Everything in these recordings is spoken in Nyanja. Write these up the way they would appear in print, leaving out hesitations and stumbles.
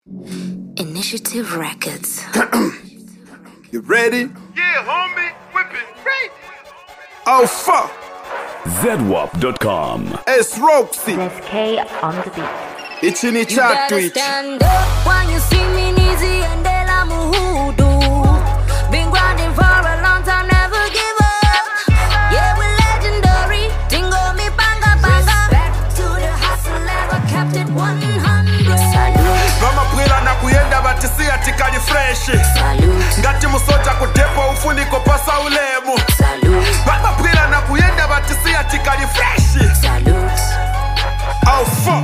Initiative Records. You ready? Yeah, homie, whip it, right? Oh fuck! ZWAP.com. It's Roxy. There's K on the beat. It's in the You chat better Twitch. stand up when you see me easy and then I'm hoodoo. Been grinding for a long time, never give up. Yeah, we're legendary. Tingo me banga banga. Respect to the hustle, never kept it 100. Salute, Mama Prila na kuyenda batisi atikali fresh. salute, Ngati musoja kudepo ufuniko pasa ulemu. salute, Mama Prila na kuyenda batisi atikali fresh. salute. Oh fuck!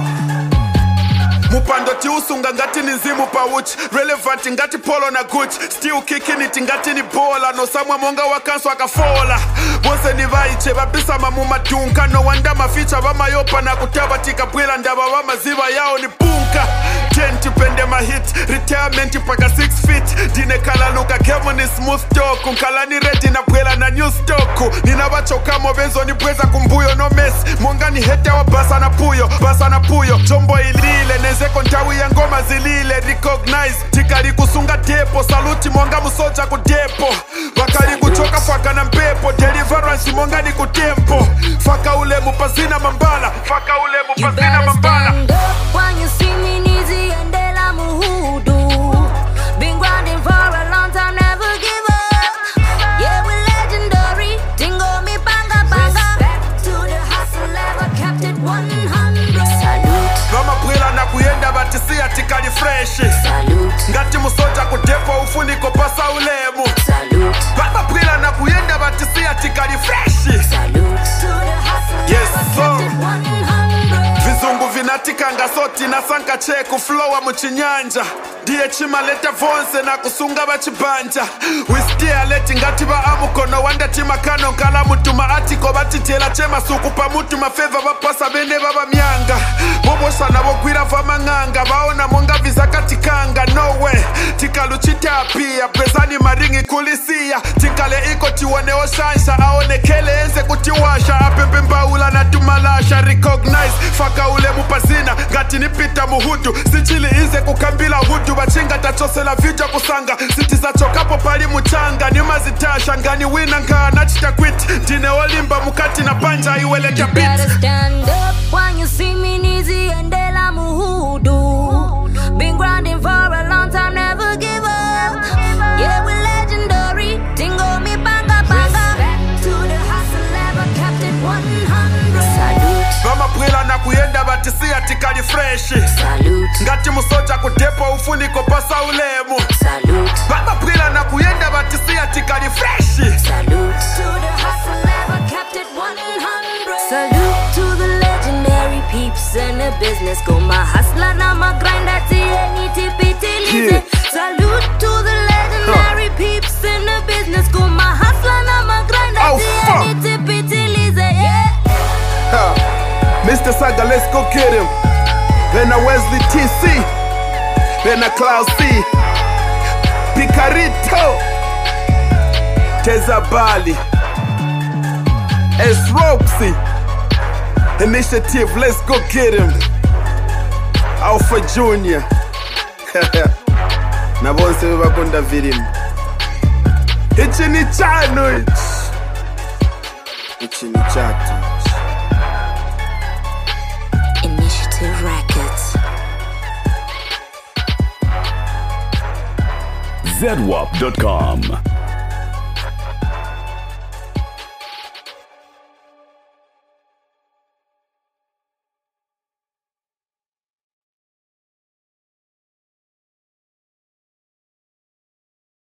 Mupando ti usunga ngati ni nzimu pa uchi. Relevant ngati polo na Gucci. Still kicking it ngati ni bola. No samwa monga wakanso akafola. Bonse ni vaiche babisa mamu madunka. No wanda maficha vamayopa na kutaba tika bwila ndaba wamaziva yao ni bunka. 10 tipende ma hit. Retirement paka 6 feet. Dine kala luka kemo ni smooth talk. Nkala ni ready na bwila na new stock. Nina wachoka mobenzo ni bweza kumbuyo no mess. Monga ni hete wa basa na puyo. Basa na puyo. Jombo ilile neze kontawi ya ngoma zilile. Recognize tikali kusunga depo. Saluti monga musoja kudepo. Bakali kuchoka faka na mpepo. Deliverance monga ni kutempo. Faka ule mupazina mambala. Faka ule You mupazina better mambala. stand up when you see me easy and then I'm hoodoo. Been grinding for a long time, never give up. Yeah, we're legendary. Tingo me banga banga. Respect to the hustle, never kept it 100. Salute, Mama Prila na kuyenda batisi atikali fresh. salute, Ngati musoja kudepo ufuniko pasa ulemu. salute, Mama Prila na kuyenda batisi atikali fresh. salute. To the hustle, Yes, never sir. kept it 100. Vizungu vinatikanga soti na sanka cheku flowa muchinyanja. Diye chimaleta vonse na kusunga bachibanja. Wiskia leti ngati ba amukono wanda timakano nkala mutuma atiko batitela chema suku pa mutu mafeva bapasa bende baba myanga. Bobosha na bogwira vama nganga. Baona monga viza katikanga. No way. Tikalu chitapia. Pesani maringi kulisia. Tikale iko tiwane oshansha. Aonekele enze kutiwasha. Apembe mbaula na tumalasha. Recognize. Faka ule mupazina. Ngati nipita muhudu. Sichili inze kukambila hudu. Bachinga tachosela vija kusanga. Siti za chokapo pali muchanga. Nima zitasha. Ngani wina nga nachita quit. Dine olimba mukati na panja. Iweleka You beat. better stand up when you see me easy and then I'm hoodoo. Been grinding for a long time, never give up. Yeah, we're legendary. Tingo me banga banga. Respect to the hustle, never kept it 100. Salute, Mama Prila na kuyenda batisi atikali fresh. salute, Ngati musoja kudepo ufuniko pasa ulemu. salute, Mama Prila na kuyenda batisi atikali fresh. salute. To the hustle, never kept it 100. Salute to the legendary peeps in the business. Go my hustler, now my grind, that's Yeah. Salute to the legendary peeps in the business. Go my hustler, now my grind, Oh, that's yeah. Ha. Mr. Saga, let's go get him. Then a Wesley TC. Then a Klaus C. Picarito. Teza Bali. S. Roxy. Initiative, let's go get him. Alpha Junior. Na bonse bakunda virim. Ichini chano ich. Ichini chato. Initiative Records. ZWAP.com.